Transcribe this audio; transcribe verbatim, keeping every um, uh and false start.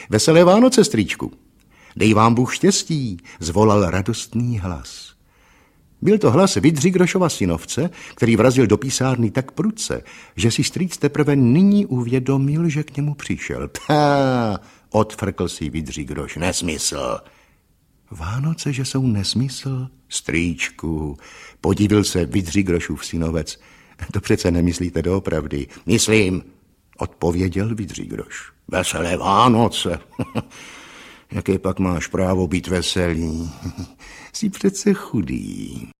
Veselé Vánoce, strýčku. Dej vám Bůh štěstí, zvolal radostný hlas. Byl to hlas Vydřigrošova synovce, který vrazil do písárny tak prudce, že si strýc teprve nyní uvědomil, že k němu přišel. Pá, odfrkl si Vydřigroš, nesmysl. Vánoce, že jsou nesmysl? Strýčku, podivil se Vydřigrošův synovec. To přece nemyslíte doopravdy. Myslím, odpověděl Vydřigroš. Veselé Vánoce. Jaké pak máš právo být veselý? Jsi přece chudý.